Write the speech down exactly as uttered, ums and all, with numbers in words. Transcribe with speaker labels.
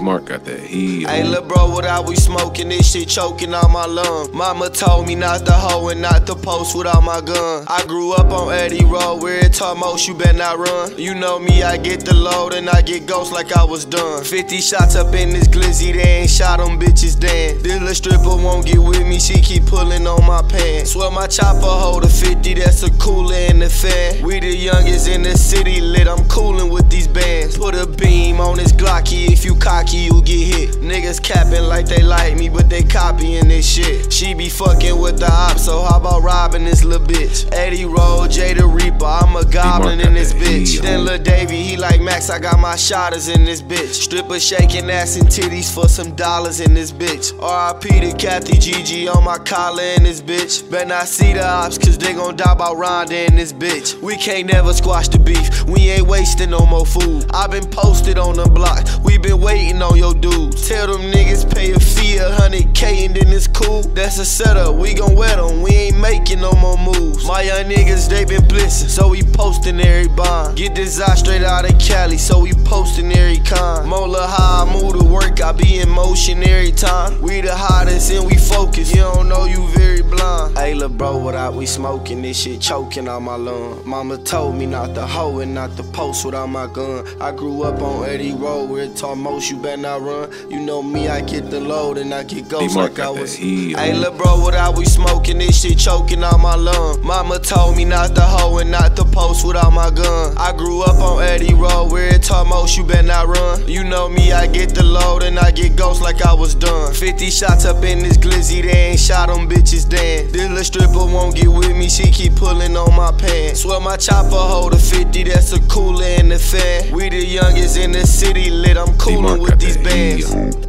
Speaker 1: Mark got that heat.
Speaker 2: Hey, lil' bro, what I we smoking? This shit choking on my lungs. Mama told me not to hoe and not to post without my gun. I grew up on Eddie Road, where it taught most you better not run. You know me, I get the load and I get ghost like I was done. fifty shots up in this glizzy, they ain't shot them bitches then. This little stripper won't get with me, she keep pulling on my pants. Swear my chopper hold a fifty, that's a cooler in the fan. We the youngest in the city lit, I'm coolin' with these bands. Put a beam on this Glocky, if you cocky you get hit. Niggas capping like they like me, but they copying this shit. She be fucking with the ops, so how about robbing this little bitch? Eddie Road, Jay the Reaper, I'm a goblin in this bitch. Then Lil Davey, he like Max, I got my shotters in this bitch. Stripper shaking ass and titties for some dollars in this bitch. R I P to Kathy G G on my collar in this bitch. Better not see the ops, cause they gon' die about Rhonda in this bitch. We can't never squash the beef, we ain't wasting no more food. I been posted on the block, we been waiting on your dudes. Tell them niggas pay a fee, a hundred K and then it's cool. That's a setup, we gon' wet them, we ain't making no more moves. My young niggas, they been blissin', so we postin' every bond. Get this eye straight out of Cali, so we postin' every con. Mola how I move to work, I be in motion every time. We the hottest and we focus, you don't know you very blind. Hey lil' bro, what I we smoking, this shit choking on my lung. Mama told me not to hoe and not to post without my gun. I grew up on Eddie Road, where it taught most you better not run. You know me, I get the load and I get ghost like I was. Hey lil' bro, what I we smoking, this shit choking on my lung. Mama told me not to hoe and not to post without my gun. I grew up on Eddie Road, where it taught most you better not run. You know me, I get the load and I get ghost like I was done. fifty shots up in this glizzy, they ain't shot them bitches then. This little stripper won't get with me, she keep pulling on my pants. Swear my chopper hold a fifty, that's a cooler in the fan. We the youngest in the city lit, I'm coolin' with these bands.